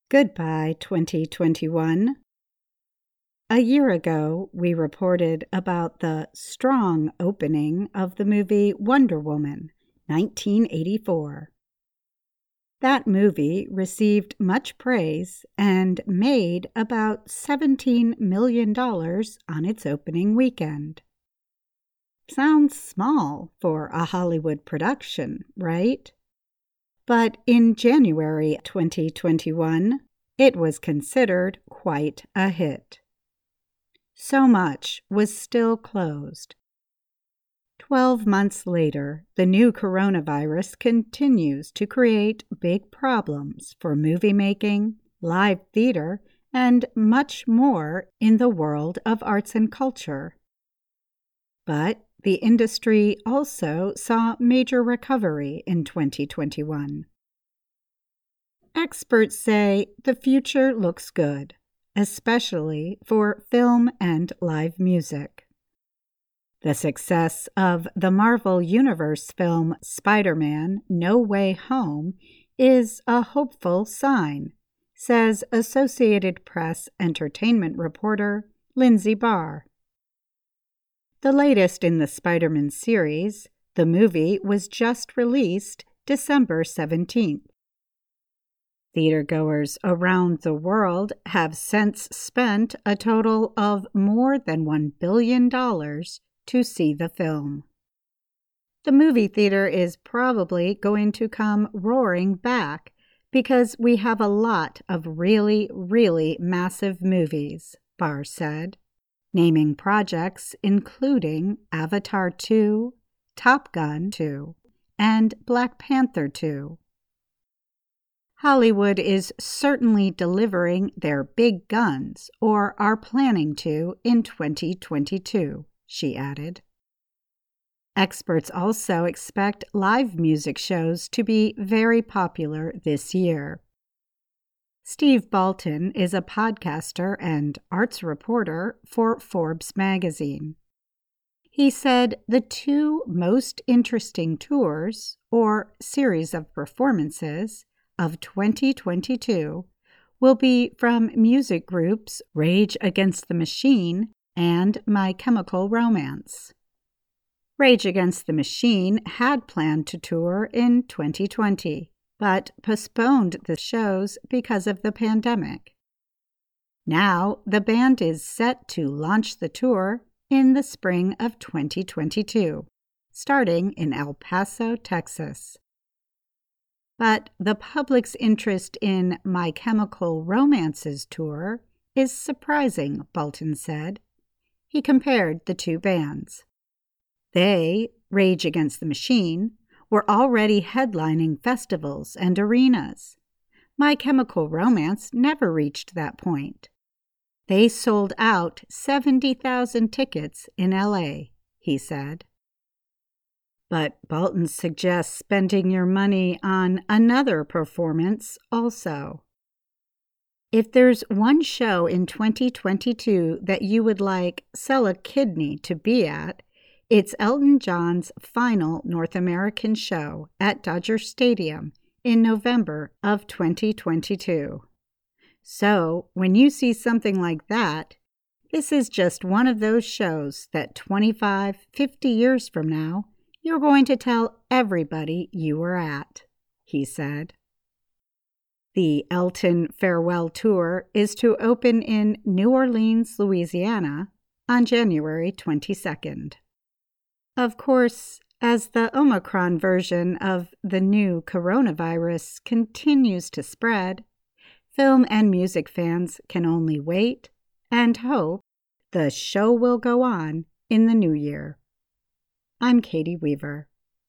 Goodbye, 2021. A year ago, we reported about the strong opening of the movie Wonder Woman, 1984. That movie received much praise and made about $17 million on its opening weekend. Sounds small for a Hollywood production, right? But in January 2021, it was considered quite a hit. So much was still closed. 12 months later, the new coronavirus continues to create big problems for movie making, live theater, and much more in the world of arts and culture. But the industry also saw major recovery in 2021. Experts say the future looks good, especially for film and live music. The success of the Marvel Universe film Spider-Man: No Way Home is a hopeful sign, says Associated Press entertainment reporter Lindsay Barr. The latest in the Spider-Man series, the movie was just released December 17th. Theatergoers around the world have since spent a total of more than $1 billion to see the film. The movie theater is probably going to come roaring back because we have a lot of really, really massive movies, Barr said, naming projects including Avatar 2, Top Gun 2, and Black Panther 2. Hollywood is certainly delivering their big guns, or are planning to, in 2022, she added. Experts also expect live music shows to be very popular this year. Steve Baltin is a podcaster and arts reporter for Forbes magazine. He said the two most interesting tours, or series of performances, of 2022 will be from music groups Rage Against the Machine and My Chemical Romance. Rage Against the Machine had planned to tour in 2020, but postponed the shows because of the pandemic. Now, the band is set to launch the tour in the spring of 2022, starting in El Paso, Texas. But the public's interest in My Chemical Romance's tour is surprising, Baltin said. He compared the two bands. They, Rage Against the Machine, were already headlining festivals and arenas. My Chemical Romance never reached that point. They sold out 70,000 tickets in LA, he said. But Baltin suggests spending your money on another performance also. If there's one show in 2022 that you would like Sell a Kidney to be at, it's Elton John's final North American show at Dodger Stadium in November of 2022. So, when you see something like that, this is just one of those shows that 25, 50 years from now, you're going to tell everybody you were at, he said. The Elton Farewell Tour is to open in New Orleans, Louisiana, on January 22nd. Of course, as the Omicron version of the new coronavirus continues to spread, film and music fans can only wait and hope the show will go on in the new year. I'm Katie Weaver.